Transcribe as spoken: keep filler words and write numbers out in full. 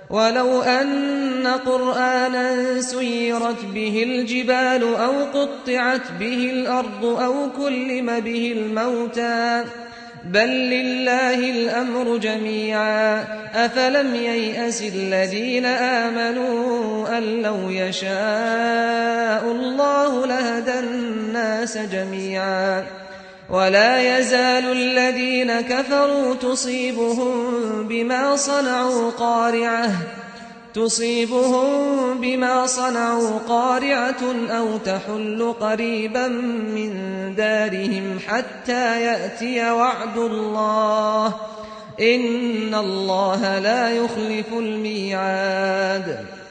ولو أن قرآنا سيرت به الجبال أو قطعت به الأرض أو كلم به الموتى بل لله الأمر جميعا أفلم ييأس الذين آمنوا أن لو يشاء الله لهدى الناس جميعا ولا يزال الذين كفروا تصيبهم بما صنعوا قارعة تصيبهم بما صنعوا قارعة أو تحل قريبا من دارهم حتى يأتي وعد الله إن الله لا يخلف الميعاد